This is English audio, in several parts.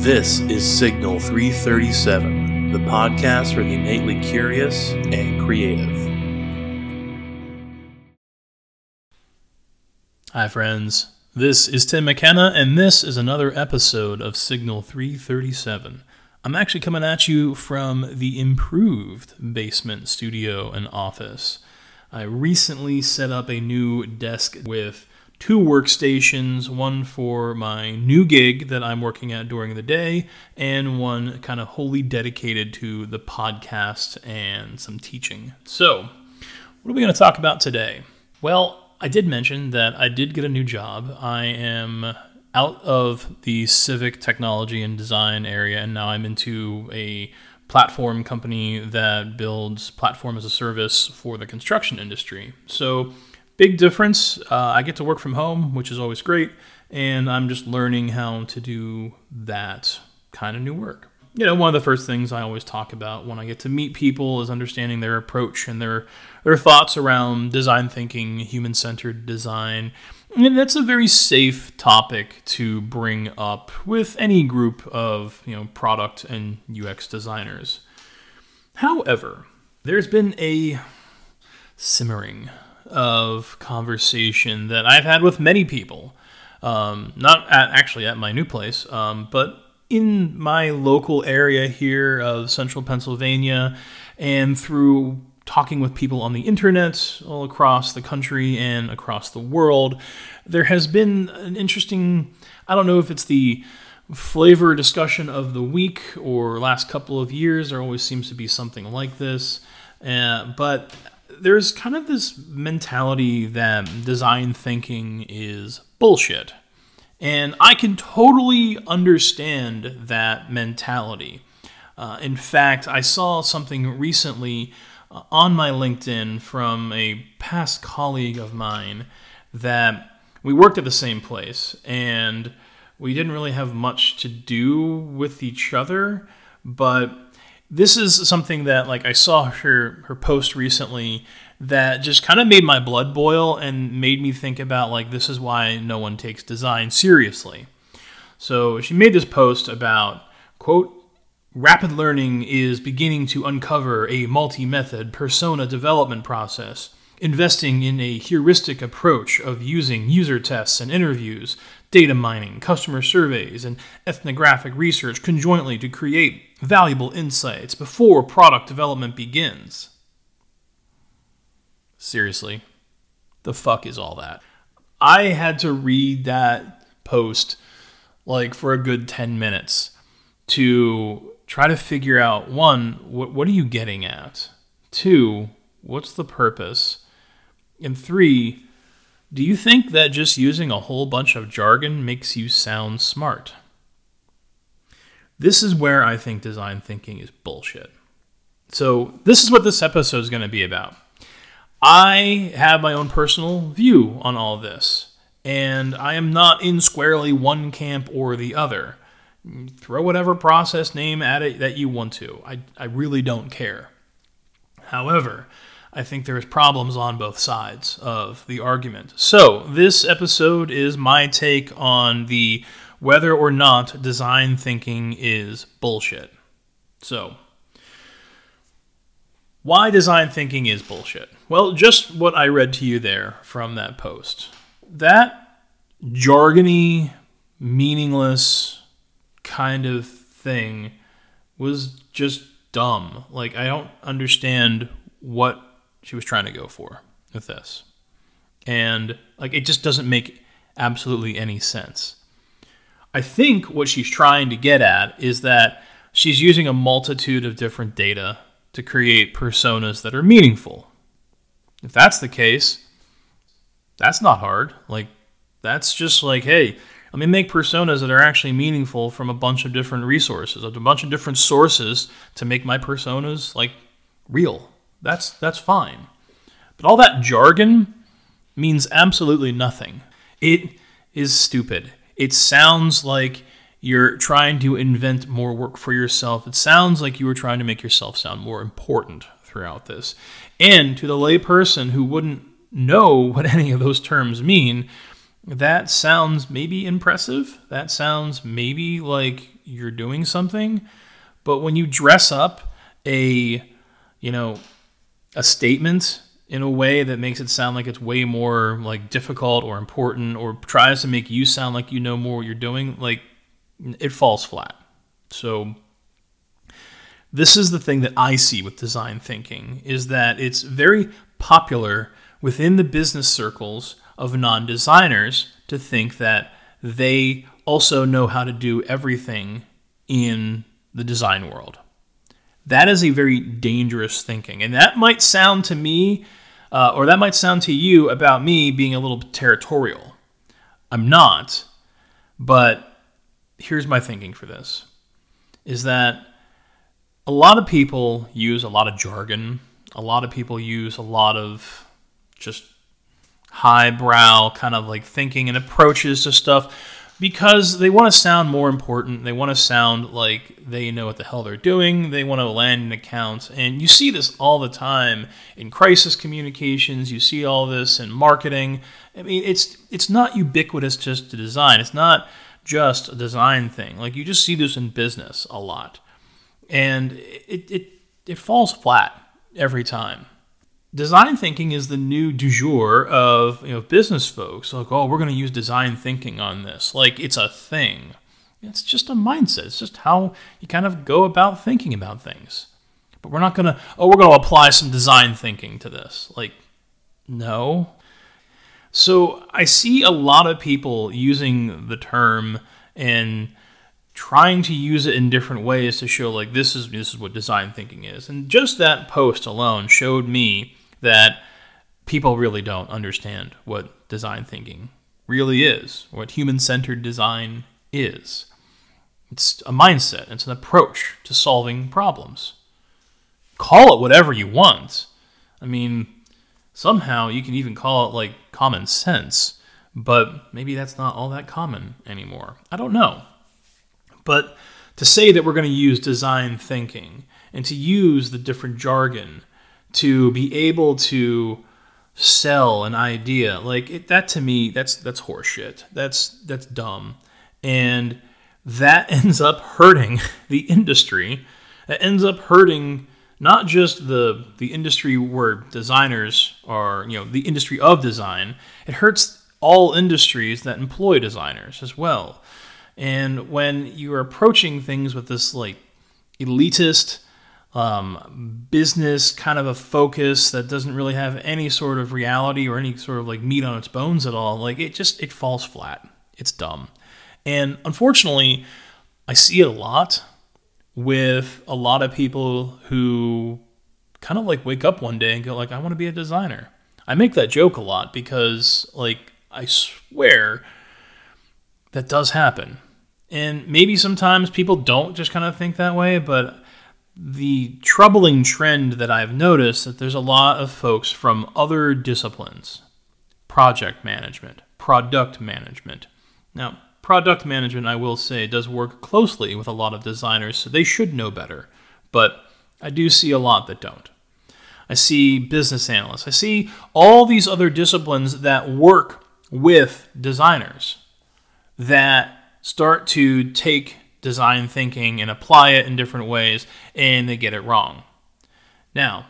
This is Signal 337, the podcast for the innately curious and creative. Hi friends, this is Tim McKenna, and this is another episode of Signal 337. I'm actually coming at you from the improved basement studio and office. I recently set up a new desk with 2 workstations, one for my new gig that I'm working at during the day, and one kind of wholly dedicated to the podcast and some teaching. So, what are we going to talk about today? Well, I did mention that I did get a new job. I am out of the civic technology and design area, and now I'm into a platform company that builds platform as a service for the construction industry. So, big difference. I get to work from home, which is always great, and I'm just learning how to do that kind of new work. You know, one of the first things I always talk about when I get to meet people is understanding their approach and their thoughts around design thinking, human-centered design. And that's a very safe topic to bring up with any group of, product and UX designers. However, there's been a simmering of conversation that I've had with many people, not at my new place, but in my local area here of central Pennsylvania, and through talking with people on the internet all across the country and across the world, there has been an interesting, I don't know if it's the flavor discussion of the week or last couple of years, there always seems to be something like this, but there's kind of this mentality that design thinking is bullshit. And I can totally understand that mentality. In fact, I saw something recently on my LinkedIn from a past colleague of mine that we worked at the same place, and we didn't really have much to do with each other, but this is something that, I saw her post recently that just kind of made my blood boil and made me think about, this is why no one takes design seriously. So she made this post about, quote, "Rapid learning is beginning to uncover a multi-method persona development process, investing in a heuristic approach of using user tests and interviews, data mining, customer surveys, and ethnographic research conjointly to create valuable insights before product development begins." Seriously, the fuck is all that? I had to read that post for a good 10 minutes to try to figure out, 1, what are you getting at? 2, what's the purpose? And 3, do you think that just using a whole bunch of jargon makes you sound smart? This is where I think design thinking is bullshit. So this is what this episode is going to be about. I have my own personal view on all this, and I am not in squarely one camp or the other. Throw whatever process name at it that you want to. I really don't care. However, I think there's problems on both sides of the argument. So this episode is my take on the whether or not design thinking is bullshit. So, why design thinking is bullshit? Well, just what I read to you there from that post. That jargony, meaningless kind of thing was just dumb. I don't understand what she was trying to go for with this. And, it just doesn't make absolutely any sense. I think what she's trying to get at is that she's using a multitude of different data to create personas that are meaningful. If that's the case, that's not hard. That's just hey, let me make personas that are actually meaningful from a bunch of different resources, a bunch of different sources to make my personas, real. That's fine. But all that jargon means absolutely nothing. It is stupid. It sounds like you're trying to invent more work for yourself. It sounds like you were trying to make yourself sound more important throughout this. And to the lay person who wouldn't know what any of those terms mean, that sounds maybe impressive. That sounds maybe like you're doing something. But when you dress up a statement in a way that makes it sound like it's way more like difficult or important, or tries to make you sound like you know more what you're doing, like, it falls flat. So this is the thing that I see with design thinking, is that it's very popular within the business circles of non-designers to think that they also know how to do everything in the design world. That is a very dangerous thinking. And that might sound to me, or that might sound to you about me being a little bit territorial. I'm not, but here's my thinking for this, is that a lot of people use a lot of jargon. A lot of people use a lot of just highbrow kind of like thinking and approaches to stuff because they want to sound more important. They want to sound like they know what the hell they're doing. They want to land an account. And you see this all the time in crisis communications. You see all this in marketing. I mean, it's not ubiquitous just to design. It's not just a design thing. Like, you just see this in business a lot. And it falls flat every time. Design thinking is the new du jour of business folks. Like, oh, we're going to use design thinking on this. Like, it's a thing. It's just a mindset. It's just how you kind of go about thinking about things. But we're not going to, we're going to apply some design thinking to this. Like, no. So I see a lot of people using the term and trying to use it in different ways to show like this is what design thinking is. And just that post alone showed me that people really don't understand what design thinking really is, what human-centered design is. It's a mindset. It's an approach to solving problems. Call it whatever you want. I mean, somehow you can even call it like common sense, but maybe that's not all that common anymore. I don't know. But to say that we're going to use design thinking and to use the different jargon to be able to sell an idea, like that to me, that's horseshit. That's dumb. And that ends up hurting the industry. It ends up hurting not just the industry where designers are, the industry of design. It hurts all industries that employ designers as well. And when you are approaching things with this like elitist business kind of a focus that doesn't really have any sort of reality or any sort of like meat on its bones at all, like it falls flat. It's dumb. And unfortunately, I see it a lot with a lot of people who kind of like wake up one day and go like, I want to be a designer. I make that joke a lot because like I swear that does happen. And maybe sometimes people don't just kind of think that way, but the troubling trend that I've noticed that there's a lot of folks from other disciplines, project management, product management. Now, product management, I will say, does work closely with a lot of designers, so they should know better, but I do see a lot that don't. I see business analysts. I see all these other disciplines that work with designers that start to take design thinking and apply it in different ways, and they get it wrong. Now,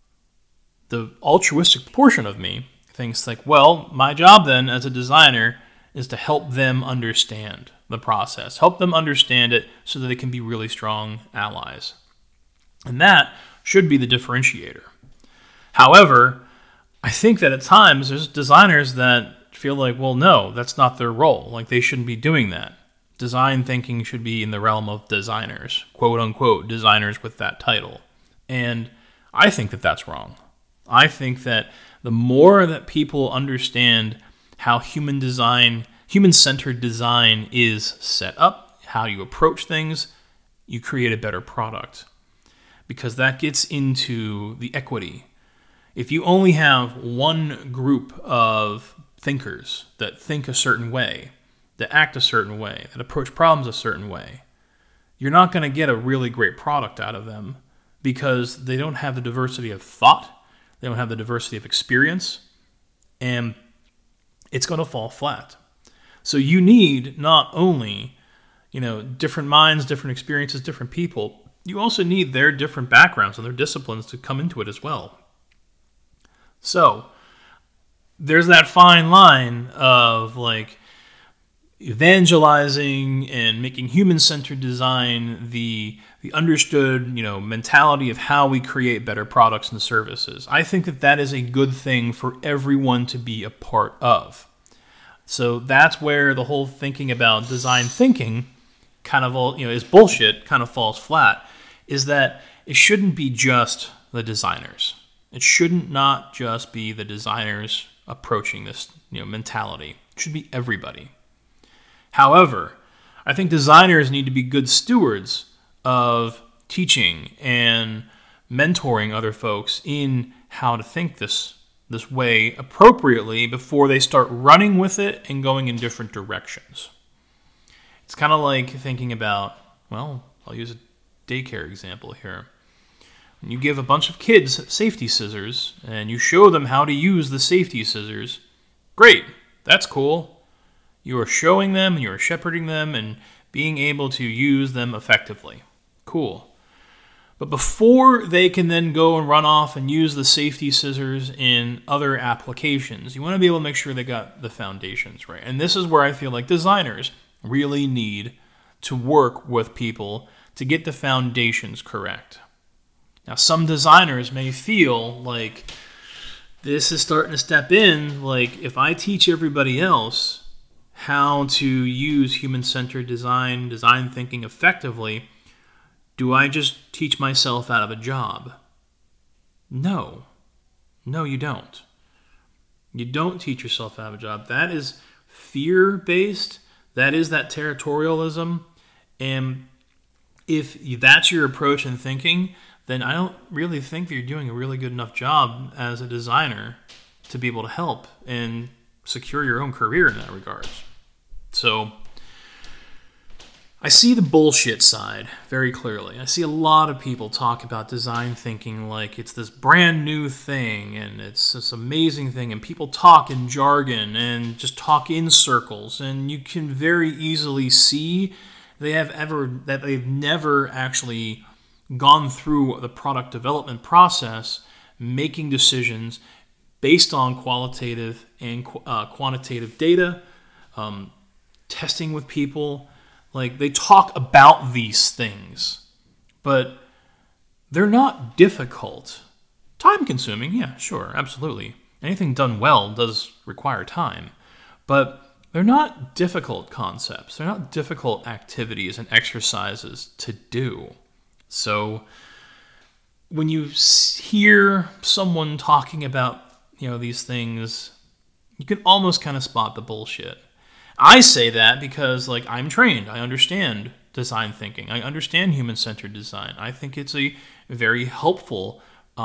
the altruistic portion of me thinks like, well, my job then as a designer is to help them understand the process, help them understand it so that they can be really strong allies. And that should be the differentiator. However, I think that at times there's designers that feel like, well, no, that's not their role. Like, they shouldn't be doing that. Design thinking should be in the realm of designers, quote unquote, designers with that title. And I think that that's wrong. I think that the more that people understand how human-centered design is set up, how you approach things, you create a better product. Because that gets into the equity. If you only have one group of thinkers that think a certain way, that act a certain way, that approach problems a certain way, you're not going to get a really great product out of them because they don't have the diversity of thought, they don't have the diversity of experience, and it's going to fall flat. So you need not only different minds, different experiences, different people. You also need their different backgrounds and their disciplines to come into it as well. So there's that fine line of like evangelizing and making human-centered design the understood, mentality of how we create better products and services. I think that is a good thing for everyone to be a part of. So that's where the whole thinking about design thinking kind of all, is bullshit, kind of falls flat, is that it shouldn't be just the designers. It shouldn't not just be the designers approaching this, mentality. It should be everybody. However, I think designers need to be good stewards of teaching and mentoring other folks in how to think this way appropriately before they start running with it and going in different directions. It's kind of like thinking about, I'll use a daycare example here. When you give a bunch of kids safety scissors and you show them how to use the safety scissors, great, that's cool. You are showing them and you are shepherding them and being able to use them effectively. Cool. But before they can then go and run off and use the safety scissors in other applications, you want to be able to make sure they got the foundations right. And this is where I feel like designers really need to work with people to get the foundations correct. Now, some designers may feel like this is starting to step in, like if I teach everybody else how to use human-centered design thinking effectively, do I just teach myself out of a job? No. No, you don't. You don't teach yourself out of a job. That is fear-based. That is that territorialism. And if that's your approach in thinking, then I don't really think that you're doing a really good enough job as a designer to be able to help and secure your own career in that regard. So I see the bullshit side very clearly. I see a lot of people talk about design thinking like it's this brand new thing and it's this amazing thing, and people talk in jargon and just talk in circles, and you can very easily see they've never actually gone through the product development process, making decisions based on qualitative and quantitative data, testing with people. Like, they talk about these things, but they're not difficult. Time-consuming, yeah, sure, absolutely. Anything done well does require time, but they're not difficult concepts. They're not difficult activities and exercises to do. So when you hear someone talking about, these things, you can almost kind of spot the bullshit. I say that because, I'm trained. I understand design thinking. I understand human-centered design. I think it's a very helpful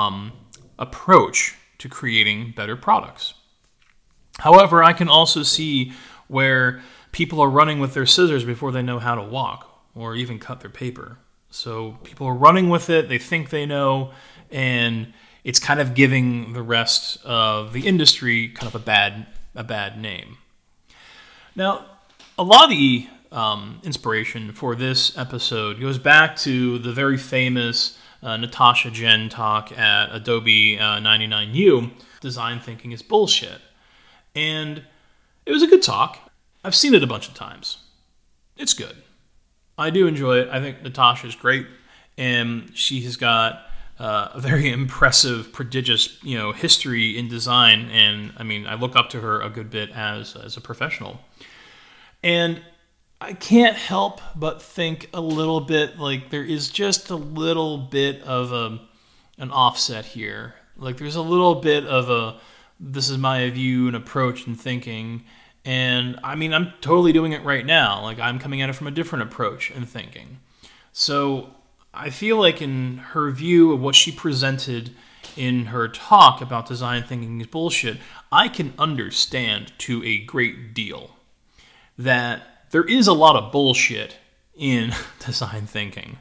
approach to creating better products. However, I can also see where people are running with their scissors before they know how to walk or even cut their paper. So people are running with it, they think they know, and it's kind of giving the rest of the industry kind of a bad name. Now, a lot of the inspiration for this episode goes back to the very famous Natasha Jen talk at Adobe 99U, Design Thinking is Bullshit. And it was a good talk. I've seen it a bunch of times. It's good. I do enjoy it. I think Natasha's great, and she has got a very impressive, prodigious, history in design. And I look up to her a good bit as a professional. And I can't help but think a little bit like there is just a little bit of an offset here. Like there's a little bit of this is my view and approach and thinking. And I'm totally doing it right now. Like I'm coming at it from a different approach and thinking. So I feel like in her view of what she presented in her talk about design thinking is bullshit, I can understand to a great deal that there is a lot of bullshit in design thinking.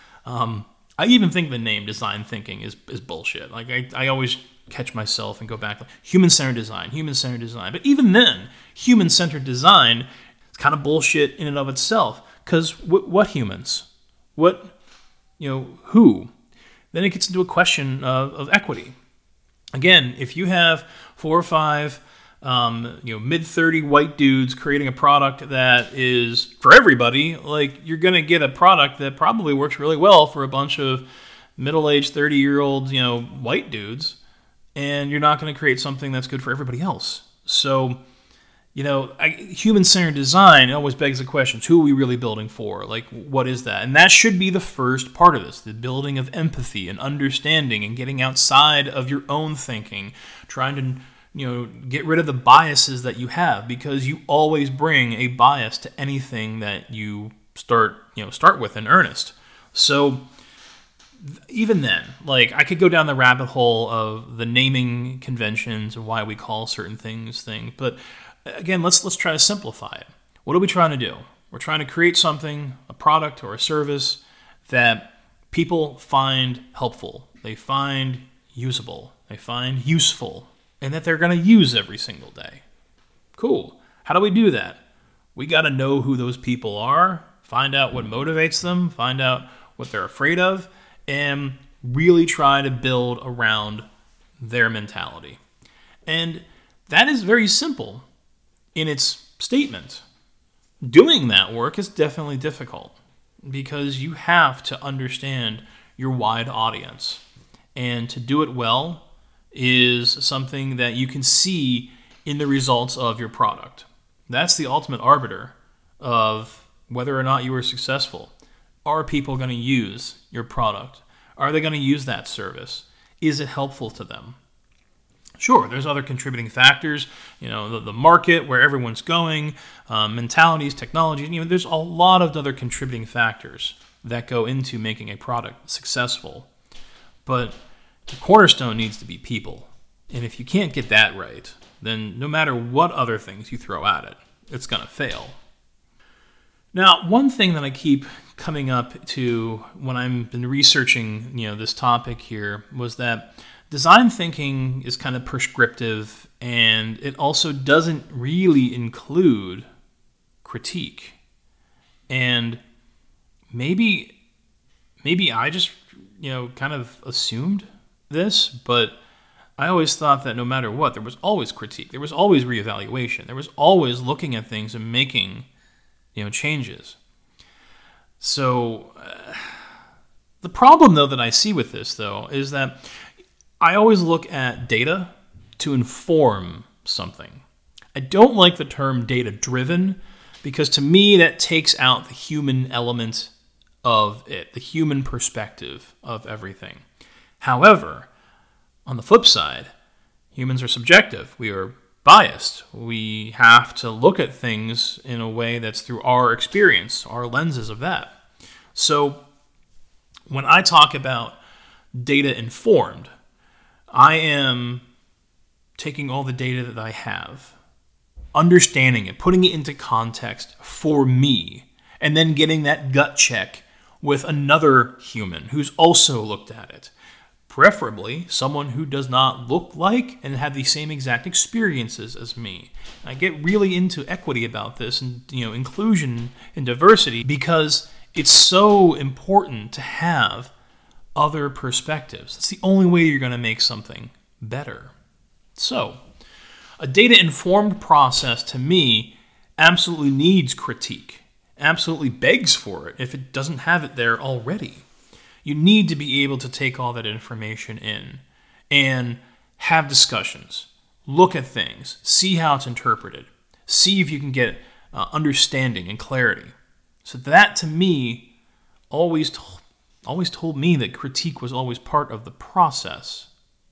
I even think the name design thinking is bullshit. Like I always catch myself and go back, like, human-centered design. But even then, human-centered design is kind of bullshit in and of itself, Because what humans? What, who? Then it gets into a question of equity. Again, if you have 4 or 5, mid-30 white dudes creating a product that is for everybody, like, you're going to get a product that probably works really well for a bunch of middle-aged 30-year-old, white dudes, and you're not going to create something that's good for everybody else. So, human-centered design always begs the question, who are we really building for? Like, what is that? And that should be the first part of this, the building of empathy and understanding and getting outside of your own thinking, trying to, get rid of the biases that you have, because you always bring a bias to anything that you start with in earnest. So even then, like, I could go down the rabbit hole of the naming conventions and why we call certain things, but again, let's try to simplify it. What are we trying to do? We're trying to create something, a product or a service that people find helpful, they find usable, they find useful, and that they're going to use every single day. Cool. How do we do that? We got to know who those people are, find out what motivates them, find out what they're afraid of, and really try to build around their mentality. And that is very simple in its statement. Doing that work is definitely difficult because you have to understand your wide audience. And to do it well is something that you can see in the results of your product. That's the ultimate arbiter of whether or not you are successful. Are people going to use your product? Are they going to use that service? Is it helpful to them? Sure, there's other contributing factors, the market, where everyone's going, mentalities, technology. There's a lot of other contributing factors that go into making a product successful. But the cornerstone needs to be people. And if you can't get that right, then no matter what other things you throw at it, it's going to fail. Now, one thing that I keep coming up to when I've been researching, this topic here was that design thinking is kind of prescriptive, and it also doesn't really include critique. And maybe I just, kind of assumed this, but I always thought that no matter what, there was always critique. There was always reevaluation. There was always looking at things and making, changes. So the problem, though, that I see with this, though, is that I always look at data to inform something. I don't like the term data-driven because to me that takes out the human element of it, the human perspective of everything. However, on the flip side, humans are subjective. We are biased. We have to look at things in a way that's through our experience, our lenses of that. So when I talk about data-informed, I am taking all the data that I have, understanding it, putting it into context for me, and then getting that gut check with another human who's also looked at it. Preferably someone who does not look like and have the same exact experiences as me. I get really into equity about this and inclusion and diversity because it's so important to have other perspectives. It's the only way you're going to make something better. So, a data-informed process to me absolutely needs critique, absolutely begs for it if it doesn't have it there already. You need to be able to take all that information in and have discussions, look at things, see how it's interpreted, see if you can get understanding and clarity. So that, to me, always told me that critique was always part of the process.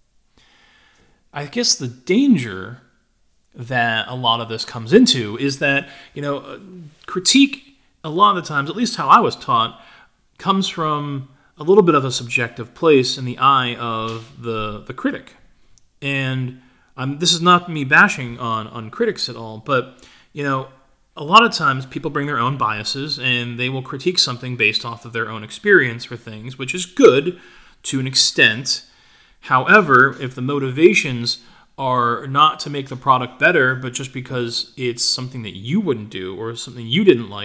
I guess the danger that a lot of this comes into is that, critique, a lot of the times, at least how I was taught, comes from a little bit of a subjective place in the eye of the critic. And this is not me bashing on critics at all, but, a lot of times people bring their own biases and they will critique something based off of their own experience for things, which is good to an extent. However, if the motivations are not to make the product better, but just because it's something that you wouldn't do or something you didn't like,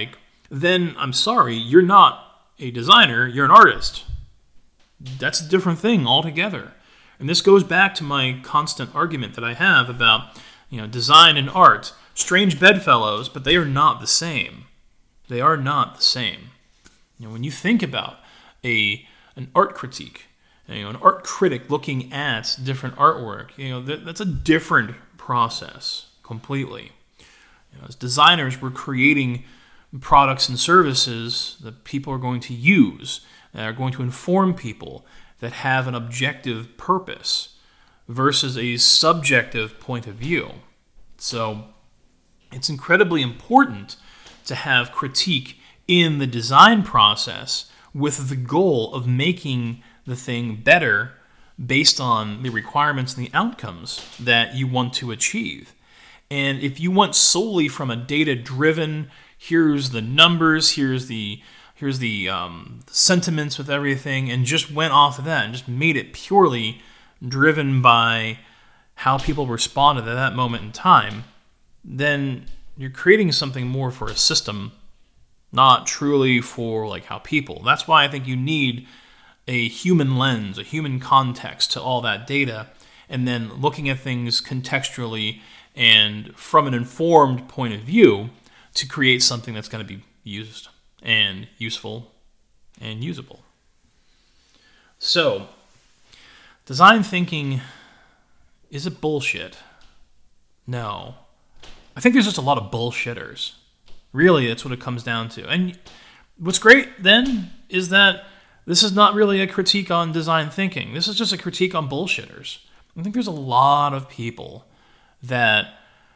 then I'm sorry, you're not a designer, you're an artist. That's a different thing altogether. And this goes back to my constant argument that I have about, design and art. Strange bedfellows, but they are not the same. They are not the same. When you think about an art critique, an art critic looking at different artwork, that's a different process completely. As designers, we're creating products and services that people are going to use, that are going to inform people, that have an objective purpose versus a subjective point of view. So it's incredibly important to have critique in the design process with the goal of making the thing better based on the requirements and the outcomes that you want to achieve. And if you want solely from a data-driven, here's the numbers, here's the sentiments with everything, and just went off of that and just made it purely driven by how people responded at that moment in time, then you're creating something more for a system, not truly for how people. That's why I think you need a human lens, a human context to all that data, and then looking at things contextually and from an informed point of view to create something that's going to be used and useful and usable. So, design thinking, is it bullshit? No. I think there's just a lot of bullshitters. Really, that's what it comes down to. And what's great then is that this is not really a critique on design thinking. This is just a critique on bullshitters. I think there's a lot of people that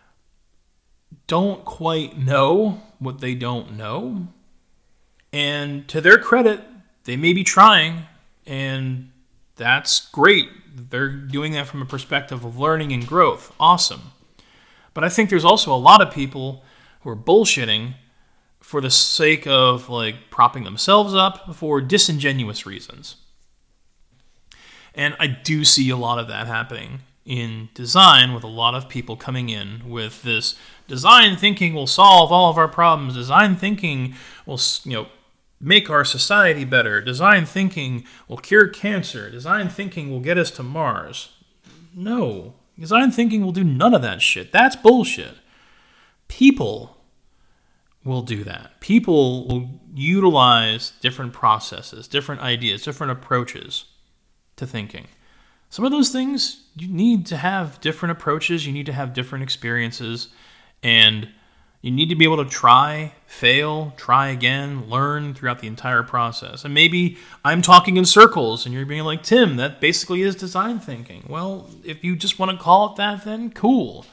don't quite know what they don't know. And to their credit, they may be trying, and that's great. They're doing that from a perspective of learning and growth. Awesome. But I think there's also a lot of people who are bullshitting for the sake of propping themselves up for disingenuous reasons. And I do see a lot of that happening in design, with a lot of people coming in with this design thinking will solve all of our problems. Design thinking will, make our society better. Design thinking will cure cancer. Design thinking will get us to Mars. No. Design thinking will do none of that shit. That's bullshit. People will do that. People will utilize different processes, different ideas, different approaches to thinking. Some of those things, you need to have different approaches, you need to have different experiences, and you need to be able to try, fail, try again, learn throughout the entire process. And maybe I'm talking in circles and you're being like, Tim, that basically is design thinking. Well, if you just want to call it that, then cool.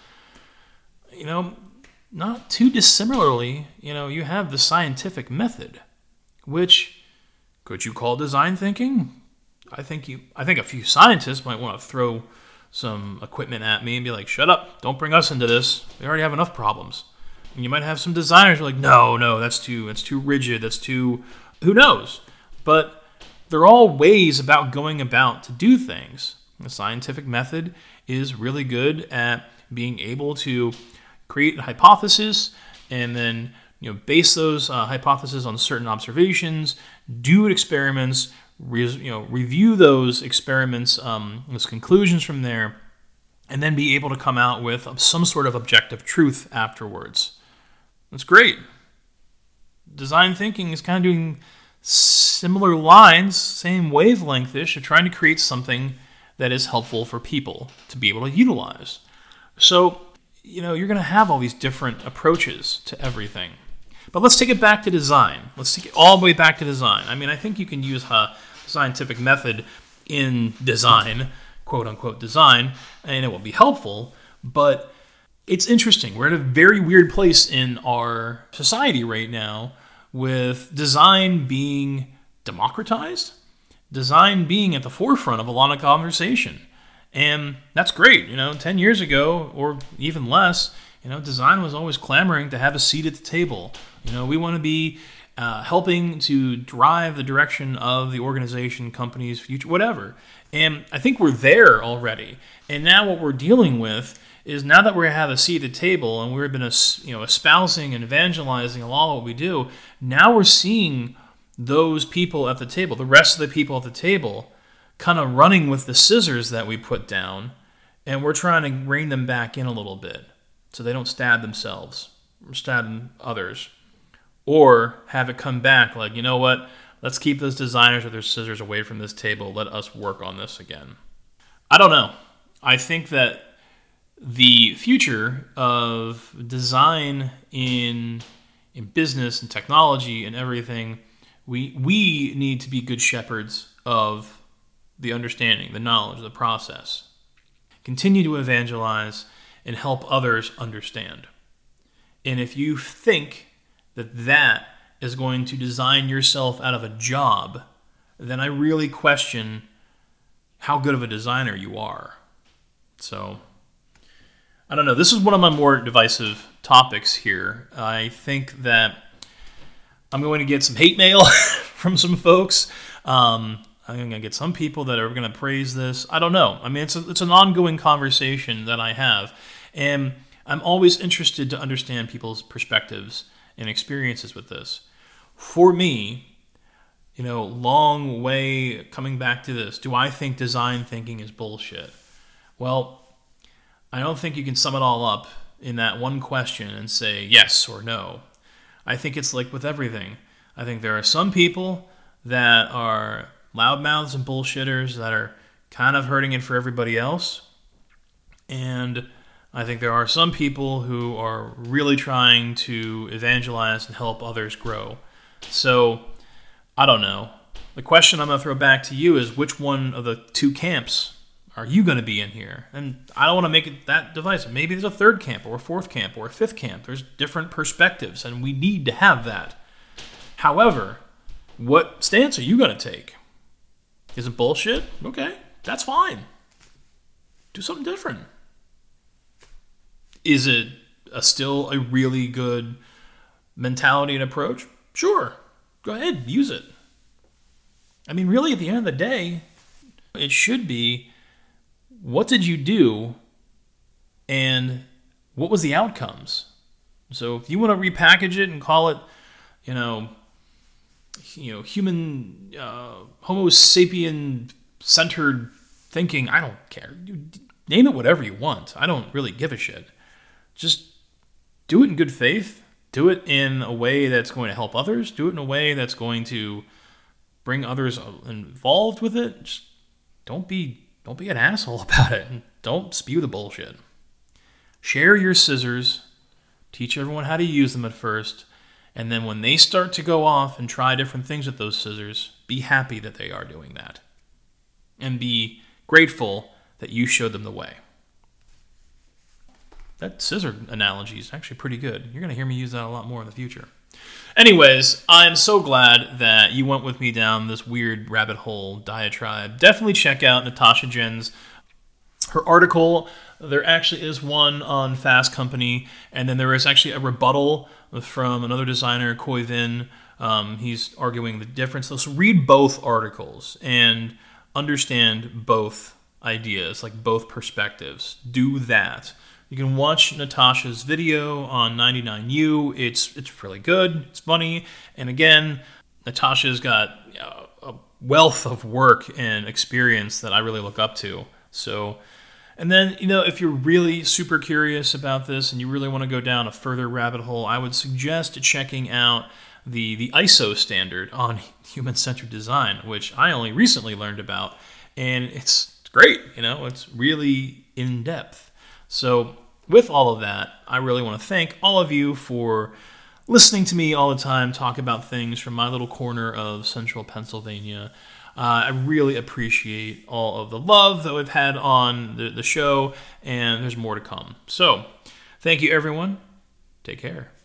Not too dissimilarly, you have the scientific method, which could you call design thinking? I think a few scientists might want to throw some equipment at me and be like, shut up, don't bring us into this. We already have enough problems. And you might have some designers who are like, no, that's too rigid, that's too, who knows? But they're all ways about going about to do things. The scientific method is really good at being able to create a hypothesis and then base those hypotheses on certain observations, do experiments, review those experiments, those conclusions from there, and then be able to come out with some sort of objective truth afterwards. That's great. Design thinking is kind of doing similar lines, same wavelength-ish, of trying to create something that is helpful for people to be able to utilize. So, you're going to have all these different approaches to everything. But let's take it back to design. Let's take it all the way back to design. I think you can use a scientific method in design, quote-unquote design, and it will be helpful, but it's interesting. We're at a very weird place in our society right now with design being democratized, design being at the forefront of a lot of conversation. And that's great. 10 years ago, or even less, design was always clamoring to have a seat at the table. We want to be helping to drive the direction of the organization, company's future, whatever. And I think we're there already. And now what we're dealing with is now that we have a seat at the table and we've been espousing and evangelizing along what we do, now we're seeing those people at the table, the rest of the people at the table, kind of running with the scissors that we put down, and we're trying to rein them back in a little bit so they don't stab themselves or stab others, or have it come back like, you know what, let's keep those designers with their scissors away from this table. Let us work on this again. I don't know. I think that the future of design in business and technology and everything, we need to be good shepherds of the understanding, the knowledge, the process. Continue to evangelize and help others understand. And if you think that is going to design yourself out of a job, then I really question how good of a designer you are. So, I don't know. This is one of my more divisive topics here. I think that I'm going to get some hate mail from some folks. I'm going to get some people that are going to praise this. I don't know. I mean, it's an ongoing conversation that I have. And I'm always interested to understand people's perspectives and experiences with this. For me, long way coming back to this, do I think design thinking is bullshit? Well, I don't think you can sum it all up in that one question and say yes or no. I think it's like with everything. I think there are some people that are loudmouths and bullshitters that are kind of hurting it for everybody else. And I think there are some people who are really trying to evangelize and help others grow. So, I don't know. The question I'm going to throw back to you is, which one of the two camps are you going to be in here? And I don't want to make it that divisive. Maybe there's a third camp or a fourth camp or a fifth camp. There's different perspectives, and we need to have that. However, what stance are you going to take? Is it bullshit? Okay, that's fine. Do something different. Is it still a really good mentality and approach? Sure. Go ahead, use it. I mean, really, at the end of the day, it should be, what did you do and what was the outcomes? So if you want to repackage it and call it, human, Homo sapien centered thinking, I don't care. Name it whatever you want. I don't really give a shit. Just do it in good faith. Do it in a way that's going to help others. Do it in a way that's going to bring others involved with it. Just don't be an asshole about it. And don't spew the bullshit. Share your scissors. Teach everyone how to use them at first. And then when they start to go off and try different things with those scissors, be happy that they are doing that. And be grateful that you showed them the way. That scissor analogy is actually pretty good. You're going to hear me use that a lot more in the future. Anyways, I'm so glad that you went with me down this weird rabbit hole diatribe. Definitely check out Natasha Jen's her article. There actually is one on Fast Company, and then there is actually a rebuttal from another designer, Khoi Vinh. He's arguing the difference. So read both articles and understand both ideas, like both perspectives. Do that. You can watch Natasha's video on 99U. It's really good. It's funny. And again, Natasha's got a wealth of work and experience that I really look up to. So, and then, if you're really super curious about this and you really want to go down a further rabbit hole, I would suggest checking out the ISO standard on human-centered design, which I only recently learned about. And it's great. It's really in-depth. So with all of that, I really want to thank all of you for listening to me all the time talk about things from my little corner of central Pennsylvania. I really appreciate all of the love that we've had on the show, and there's more to come. So thank you, everyone. Take care.